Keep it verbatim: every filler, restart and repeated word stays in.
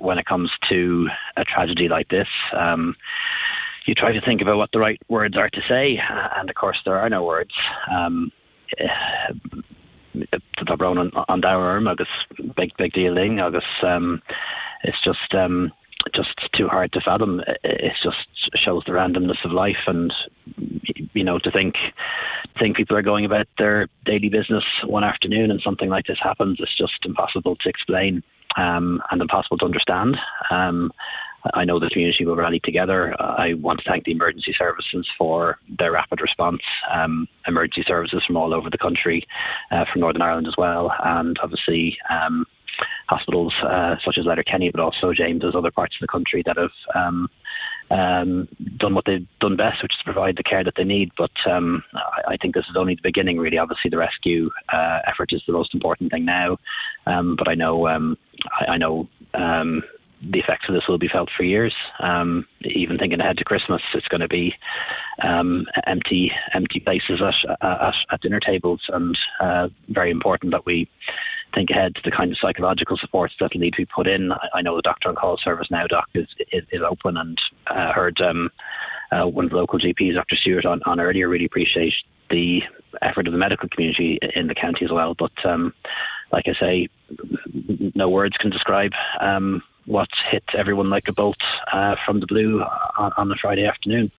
when it comes to a tragedy like this, um, you try to think about what the right words are to say, and of course there are no words. Um, Tá bron an dawer agus big big dealing agus um, it's just um, just too hard to fathom. It just shows the randomness of life, and you know to think think people are going about their daily business one afternoon and something like this happens. It's just impossible to explain um, and impossible to understand. Um, I know the community will rally together. I want to thank the emergency services for their rapid response, um, emergency services from all over the country, uh, from Northern Ireland as well, and obviously um, hospitals uh, such as Letterkenny, but also James's, other parts of the country that have um, um, done what they've done best, which is provide the care that they need. But um, I, I think this is only the beginning, really. Obviously, the rescue uh, effort is the most important thing now. Um, but I know, um, I, I know. Um, the effects of this will be felt for years. Um, even thinking ahead to Christmas, it's going to be um, empty empty places at, at, at dinner tables, and uh, very important that we think ahead to the kind of psychological supports that need to be put in. I, I know the Doctor on Call service now, Doc, is, is, is open, and uh, heard um, uh, one of the local G Ps, Doctor Stewart, on, on earlier, really appreciate the effort of the medical community in the county as well. But um, like I say, no words can describe um, what hit everyone like a bolt uh, from the blue on, on a Friday afternoon.